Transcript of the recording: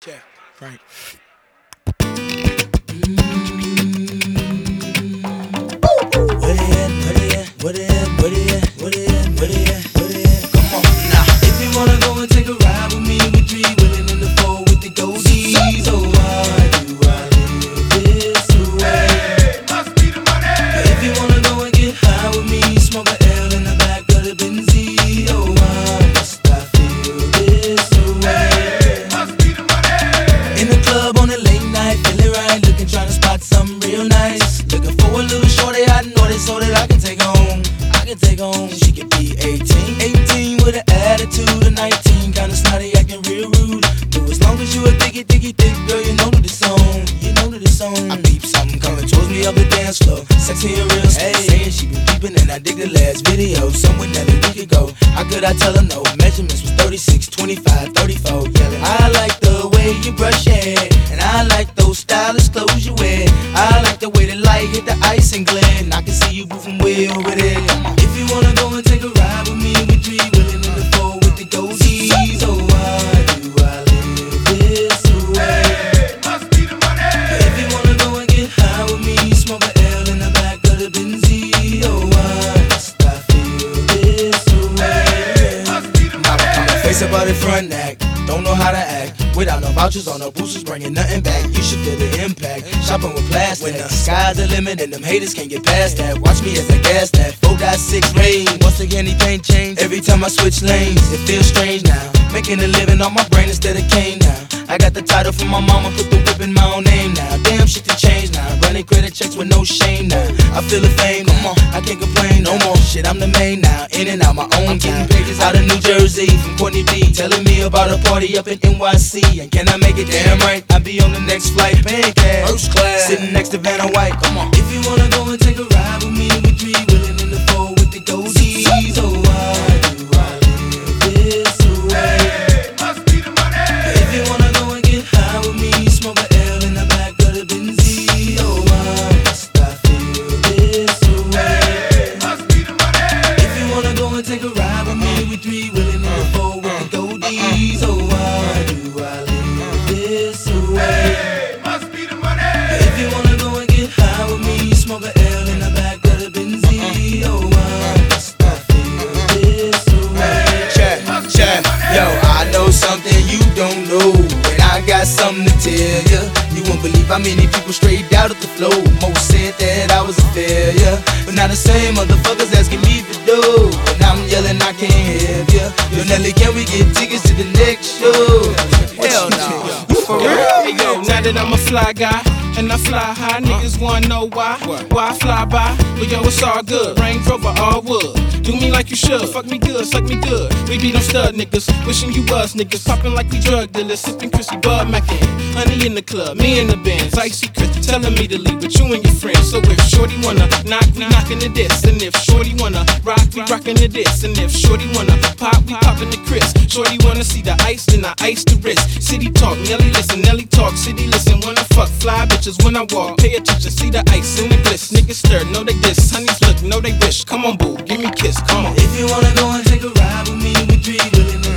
Yeah, right. Where they at? Where they at? Where they at? Where they at? Where they at? Where they at? Where they at? Come on now. If you wanna go and take a ride with me, we three willing in the four with the goldies. So why do I live this way? Hey, must be the money. If you wanna go and get high with me, smoke a L in the back of the Benzie. Oh, why must I feel this way? Hey, must be the money. In the club on a late night, feeling right, looking, trying to spot something real nice. Looking for a little shorty, I know it so that I can take home. I can take home. She could be 18 with an attitude of 19, kinda snotty, acting real rude. But as long as you a diggy thick girl, you know that it's on. You know that it's on. I peep something coming towards me up the dance floor, sexy and real slow. Saying she been peeping and I dig the last video, somewhere that a week ago. How could I tell her no? Measurements was 36, 25, 34. Yelling, I like the way you brush your hair, and I like those stylish clothes you wear. I like the way the light hit the ice and glare, and I can see you moving way over there. If you wanna go and take a ride with me, we three willing in the four with the goldies. Oh, why do I live this way? Hey, must be the money. If you wanna go and get high with me, smoke a L in the back of the Benzie. Oh, why must I feel this way? Hey, must be the money. Face about it front act, don't know how to act. Without no vouchers on no boosters, bringing nothing back. You should feel the impact. Shopping with plastic. When the sky's the limit and them haters can't get past that. Watch me as I gas that 4.6 range. Once again, anything change. Every time I switch lanes, it feels strange now. Making a living on my brain instead of cane now. I got the title from my mama, put the whip in my own name now. Damn shit to change now. Running credit checks with no shame now. I feel the fame, come on, I can't complain no more. Shit, I'm the main now, in and out my own time. Pages out of New Jersey from Courtney B, telling me about a party up in NYC. And can I make it damn right? I'll be on the next flight, paying cash, first class, sitting next to Vanna White. Come on. If you wanna go and take a ride with me, we three willing in the four with the goldies. Oh, why do I live this way? Hey, must be the money. If you wanna go and get high with me, smoke a L in the back of the Benzie. Oh, why must I feel this way? Hey, must be the money. If you wanna go and take a ride with me, we three willing in the four with the goldies. Oh, why do I live this way? Hey, must be the money. If you wanna go and get high with me, smoke a L in the back of the Benzie. Oh, why must I feel this way? Check, check. Yo, I know something you don't know, and I got something to tell ya. You won't believe how many people straight out of the flow. Most said that I was a failure, but now the same motherfuckers asking me for dough. And I'm yelling I can't help ya. Yo, Nelly, can we get tickets to the next show? Hell no. For real? Hey, yo, now that I'm a fly guy and I fly high, niggas wanna know why? Why I fly by? But yo, it's all good. Range Rover, all wood. Do me like you should. Fuck me good, suck me good. We be them stud niggas, wishing you was niggas. Popping like we drug dealers, sipping Chrissy Bud Mackin. Honey in the club, me in the Benz. Icy Chris telling me to leave with you and your friends. So if Shorty wanna knock, we knockin' the diss. And if Shorty wanna rock, we rockin' the diss. And if Shorty wanna pop, we poppin' the Chris. Shorty wanna see the ice, then I ice the wrist. City talk, Nelly listen, Nelly talk. City listen, wanna fuck fly bitches when I walk. Pay attention, see the ice in the bliss. Niggas stir, know they diss. Honeys look, know they wish. Come on, boo, give me a kiss, come on. If you wanna go and take a ride with me, we three willing in